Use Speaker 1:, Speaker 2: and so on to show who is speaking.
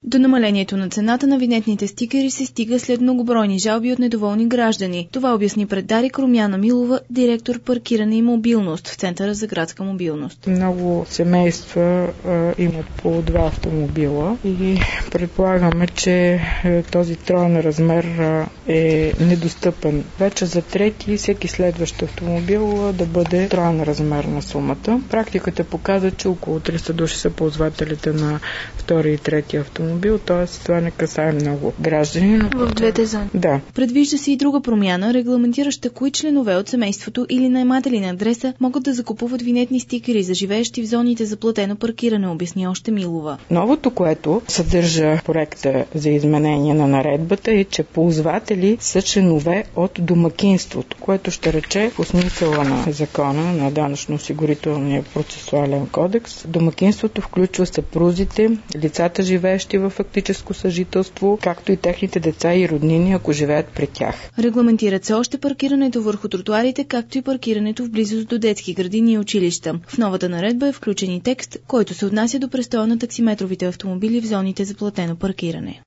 Speaker 1: До намалението на цената на винетните стикери се стига след многобройни жалби от недоволни граждани. Това обясни пред Дарик Румяна Милова, директор паркиране и мобилност в Центъра за градска мобилност.
Speaker 2: Много семейства имат по 2 автомобила и предполагаме, че този троен размер е недостъпен. Вече за трети и всеки следващ автомобил да бъде троен размер на сумата. Практиката показва, че около 300 души са ползвателите на втори и трети автомобил, т.е. това не касае много граждани.
Speaker 1: В двете зони.
Speaker 2: Да.
Speaker 1: Предвижда се и друга промяна, регламентираща кои членове от семейството или наематели на адреса могат да закупуват винетни стикери за живеещи в зоните за платено паркиране, обясни още Милова.
Speaker 2: Новото, което съдържа проекта за изменение на наредбата, е, че ползватели са членове от домакинството, което ще рече по смисъла на закона на данъчно-осигурителния процесуален кодекс. Домакинството включва съпрузите, лицата живеещи в фактическо съжителство, както и техните деца и роднини, ако живеят при тях.
Speaker 1: Регламентират се още паркирането върху тротоарите, както и паркирането в близост до детски градини и училища. В новата наредба е включен и текст, който се отнася до престоя на таксиметровите автомобили в зоните за платено паркиране.